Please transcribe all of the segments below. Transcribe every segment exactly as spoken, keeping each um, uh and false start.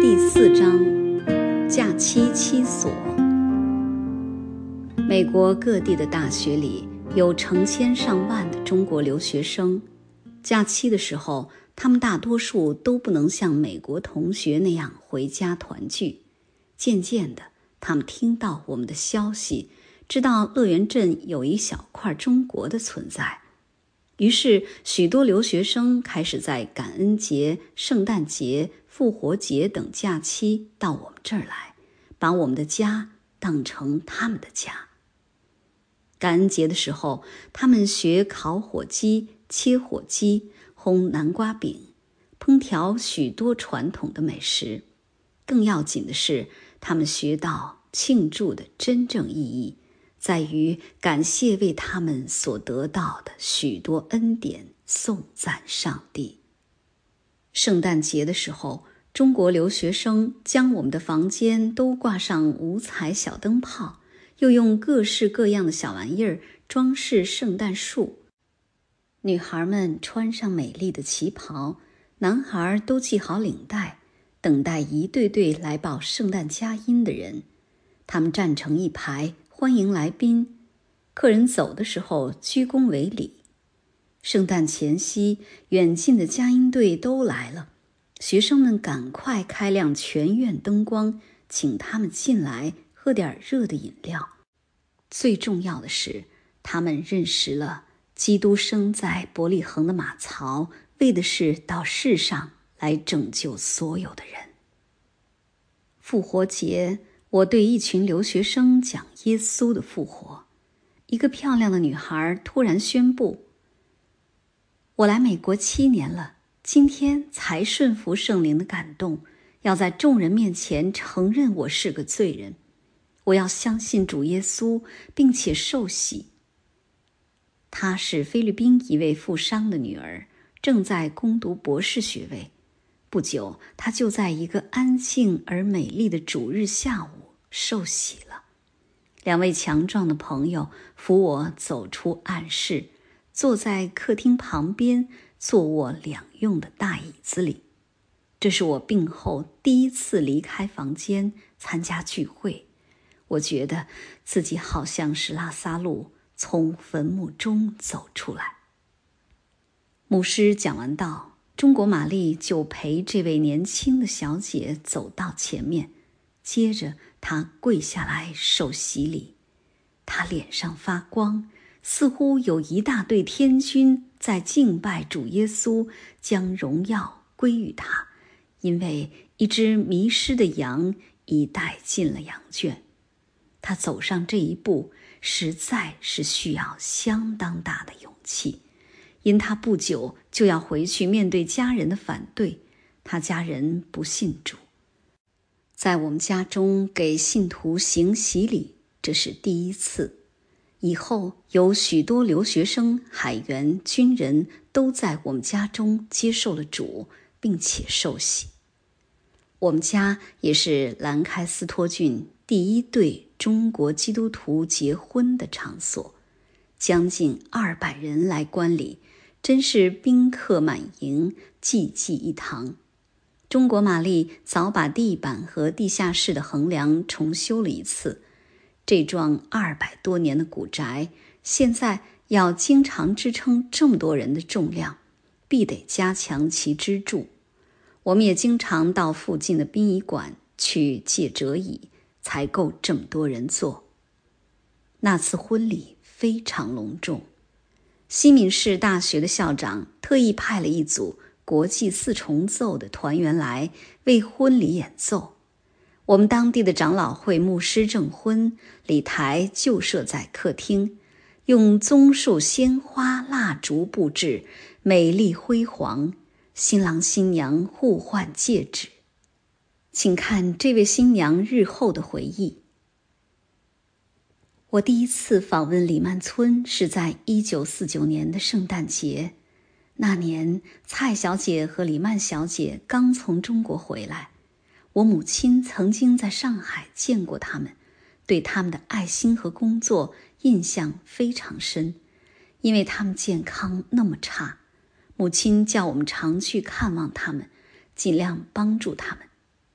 第四章，假期七所。美国各地的大学里有成千上万的中国留学生，假期的时候，他们大多数都不能像美国同学那样回家团聚。渐渐的，他们听到我们的消息，知道乐园镇有一小块中国的存在。于是许多留学生开始在感恩节、圣诞节、复活节等假期到我们这儿来，把我们的家当成他们的家。感恩节的时候，他们学烤火鸡、切火鸡、烘南瓜饼，烹调许多传统的美食。更要紧的是，他们学到庆祝的真正意义在于感谢为他们所得到的许多恩典，颂赞上帝。圣诞节的时候，中国留学生将我们的房间都挂上五彩小灯泡，又用各式各样的小玩意儿装饰圣诞树。女孩们穿上美丽的旗袍，男孩都系好领带，等待一对对来报圣诞佳音的人。他们站成一排，欢迎来宾，客人走的时候鞠躬为礼。圣诞前夕，远近的佳音队都来了，学生们赶快开亮全院灯光，请他们进来喝点热的饮料。最重要的是，他们认识了基督生在伯利恒的马槽，为的是到世上来拯救所有的人。复活节，我对一群留学生讲耶稣的复活。一个漂亮的女孩突然宣布，我来美国七年了，今天才顺服圣灵的感动，要在众人面前承认我是个罪人，我要相信主耶稣，并且受洗。她是菲律宾一位富商的女儿，正在攻读博士学位。不久，她就在一个安静而美丽的主日下午受洗了。两位强壮的朋友扶我走出暗室，坐在客厅旁边坐卧两用的大椅子里。这是我病后第一次离开房间参加聚会，我觉得自己好像是拉撒路从坟墓中走出来。牧师讲完道，中国玛丽就陪这位年轻的小姐走到前面，接着她跪下来受洗礼。她脸上发光，似乎有一大队天军在敬拜主耶稣，将荣耀归于他，因为一只迷失的羊已带进了羊圈。他走上这一步实在是需要相当大的勇气，因他不久就要回去面对家人的反对，他家人不信主。在我们家中给信徒行洗礼，这是第一次。以后有许多留学生、海员、军人都在我们家中接受了主，并且受洗。我们家也是兰开斯托郡第一对中国基督徒结婚的场所，将近二百人来观礼，真是宾客满盈，济济一堂。中国玛丽早把地板和地下室的横梁重修了一次。这幢二百多年的古宅，现在要经常支撑这么多人的重量，必得加强其支柱。我们也经常到附近的殡仪馆去借折椅，才够这么多人坐。那次婚礼非常隆重，西敏市大学的校长特意派了一组国际四重奏的团员来为婚礼演奏。我们当地的长老会牧师证婚，礼台就设在客厅，用棕树鲜花蜡烛布置，美丽辉煌。新郎新娘互换戒指。请看这位新娘日后的回忆。我第一次访问李曼村是在一九四九年的圣诞节。那年蔡小姐和李曼小姐刚从中国回来，我母亲曾经在上海见过他们，对他们的爱心和工作印象非常深。因为他们健康那么差，母亲叫我们常去看望他们，尽量帮助他们。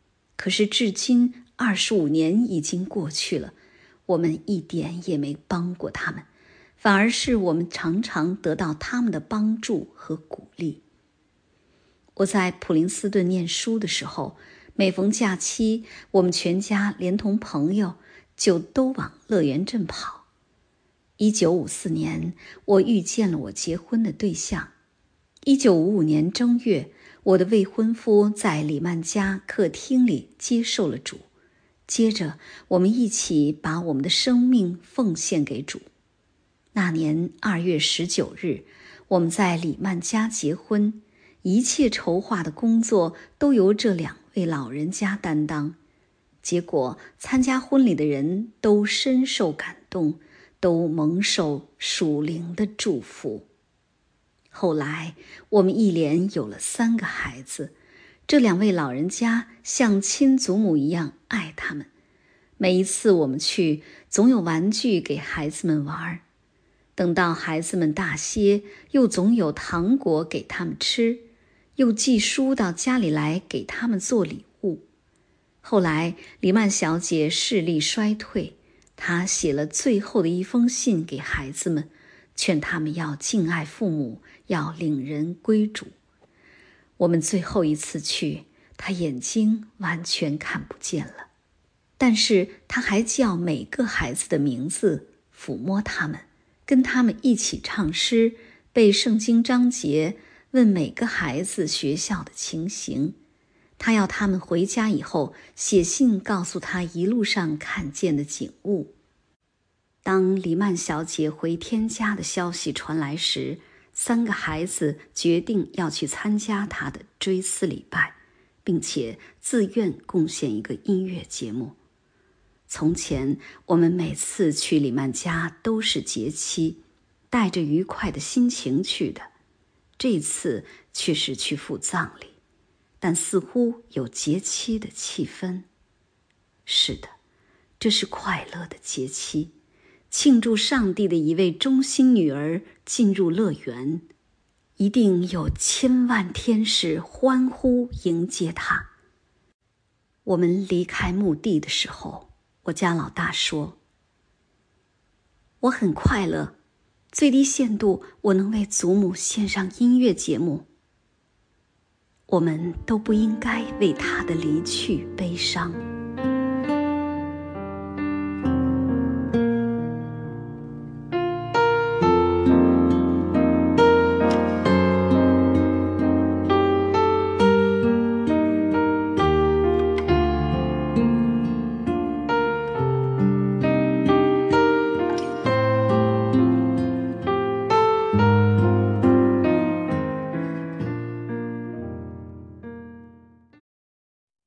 可是至今二十五年已经过去了，我们一点也没帮过他们，反而是我们常常得到他们的帮助和鼓励。我在普林斯顿念书的时候，每逢假期，我们全家连同朋友就都往乐园镇跑。一九五四年，我遇见了我结婚的对象。一九五五年正月，我的未婚夫在李曼家客厅里接受了主，接着我们一起把我们的生命奉献给主。那年二月十九日，我们在李曼家结婚，一切筹划的工作都由这两位老人家担当。结果参加婚礼的人都深受感动，都蒙受属灵的祝福。后来我们一连有了三个孩子，这两位老人家像亲祖母一样爱他们。每一次我们去，总有玩具给孩子们玩，等到孩子们大些，又总有糖果给他们吃，又寄书到家里来给他们做礼物。后来李曼小姐视力衰退，她写了最后的一封信给孩子们，劝他们要敬爱父母，要领人归主。我们最后一次去，她眼睛完全看不见了，但是她还叫每个孩子的名字，抚摸他们，跟他们一起唱诗，背圣经章节，问每个孩子学校的情形。他要他们回家以后写信告诉他一路上看见的景物。当黎曼小姐回天家的消息传来时，三个孩子决定要去参加她的追思礼拜，并且自愿贡献一个音乐节目。从前我们每次去李曼家都是节期，带着愉快的心情去的，这次却是去赴葬礼，但似乎有节期的气氛。是的，这是快乐的节期，庆祝上帝的一位忠心女儿进入乐园，一定有千万天使欢呼迎接她。我们离开墓地的时候，我家老大说，我很快乐，最低限度我能为祖母献上音乐节目。我们都不应该为她的离去悲伤。